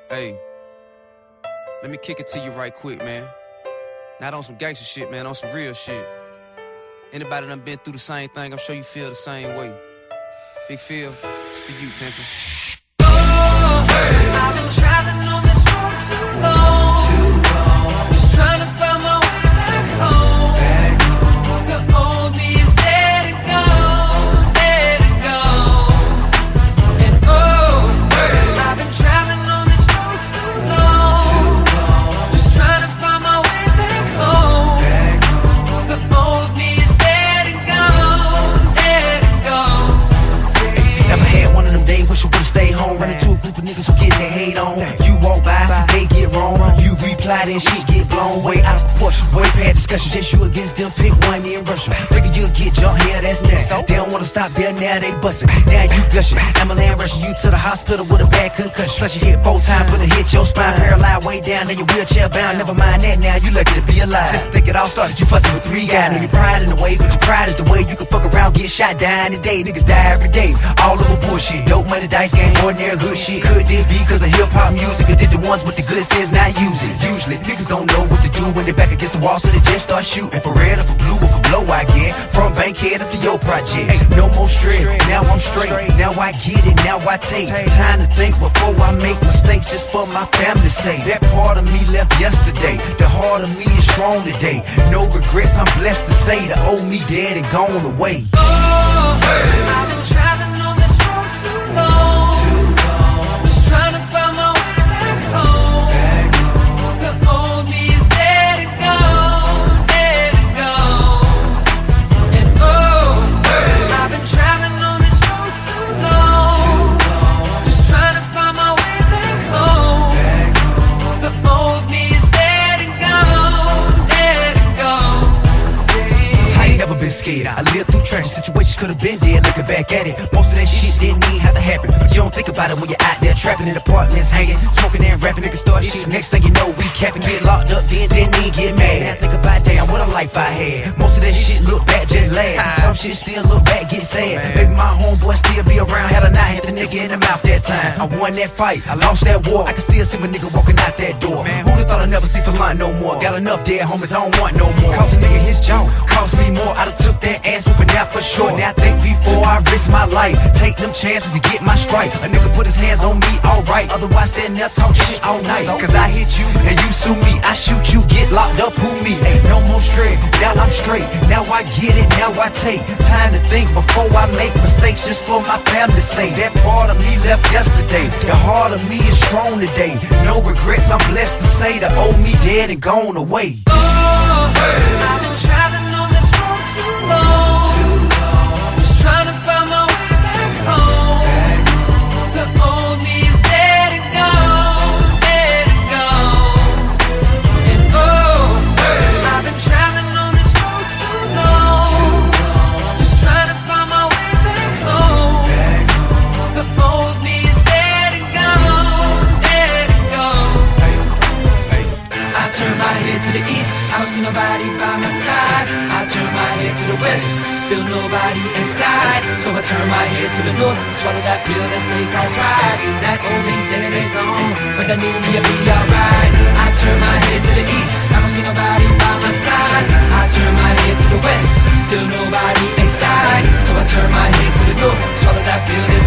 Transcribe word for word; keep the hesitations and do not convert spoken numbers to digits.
Hey, let me kick it to you right quick, man. Not on some gangster shit, man, on some real shit. Anybody done been through the same thing, I'm sure you feel the same way. Big Phil, it's for you, pimpin'. Oh, hey. I've been traveling on this road too long, too long. Just trying to find my way back home. Back home. The old me is dead and gone, dead and gone. And oh, hey. I've been traveling on this road too long, too long. Just trying to find my way back home. Back home. The old me is dead and gone, dead and gone. Never had one of them days, wish you would've stayed home. Running to a group of niggas who getting their hate on. You walk by, they get wrong. You reply, then shit get blown way out of proportion. Way past discussion, just you against them, pick one, me and Russia. Figure you'll get jumped here, that's next. They don't wanna stop there, now they bustin'. Now you gushing. Amalan rushing you to the hospital with a bad concussion. Plus you hit four times, but it hit your spine. Paralyzed way down, now you wheelchair bound. Never mind that now, you lucky to be alive. Just think it all started, you fussing with three guys. Know your pride in the way, but your pride is the way you can fuck around, get shot, dying today. Niggas die every day, all over bullshit. Dope money, dice game, ordinary hood shit. Could this be cause of hip-hop music? Or did the ones with the good sense not use it? Usually, niggas don't know what to do when they're back against the wall, so they just start shooting. For red or for blue or for blow, I guess. From Bankhead up to your project. Hey, no more stress, now I'm straight. Now I get it, now I take time to think before I make mistakes, just for my family's sake. That part of me left yesterday, the heart of me is strong today. No regrets, I'm blessed to say the old me dead and gone away. Oh, hey. I've been traveling on this road too long, too long. Just trying to find my way back home. Back home. The old me is dead and gone, dead and gone. And oh, hey. I've been traveling on this road too long, too long. Just trying to find my way back home. Back home. The old me is dead and gone, dead and gone. I ain't never been scared. I lived through tragic situations, could've been dead. Looking back at it, most of that shit didn't even have to happen. But you don't think about it when you're out there trapping in apartments, hanging, smoking and rapping. Niggas start shit. Next thing you know, we capping, get locked up, then didn't even get mad. Now I think about damn what a life I had. Most of that shit look back, just laugh. Some shit still look back, get sad. Maybe my homeboy still be around. Had a not hit the nigga in the mouth that time. I won that fight, I lost that war. I can still see my nigga walking out that door. Who'da thought I'd never see for line no more? Got enough dead homies, I don't want no more. Cost a nigga his jaw, cost me more. I done took that ass whooping out for sure. Now I think before I risk my life, take them chances to get my strike. A nigga put his hands on me, alright. Otherwise stand there talk shit all night. Cause I hit you and you sue me. I shoot you, get locked up, who me? No more stress, now I'm straight. Now I get it, now I take time to think before I make mistakes, just for my family's sake. That part of me left yesterday, the heart of me is strong today. No regrets, I'm blessed to say the old me dead and gone away. Oh, hey. I've been traveling on this road too long, too long. Just trying to find my way back home. Back home. The old me is dead and gone, dead and gone. And oh, hey. I've been traveling on this road too long, too long. Just trying to find my way back home. Back home. The old me is dead and gone, dead and gone. Hey, hey. I turn my head to the east, I don't see nobody by my side. I turn my head to the west, still nobody inside. So I turn my head to the north, swallow that pill that they call pride. That old me's dead and gone, but that new me'll be alright. I turn my head to the east, I don't see nobody by my side. I turn my head to the west, still nobody inside. So I turn my head to the north, swallow that pill that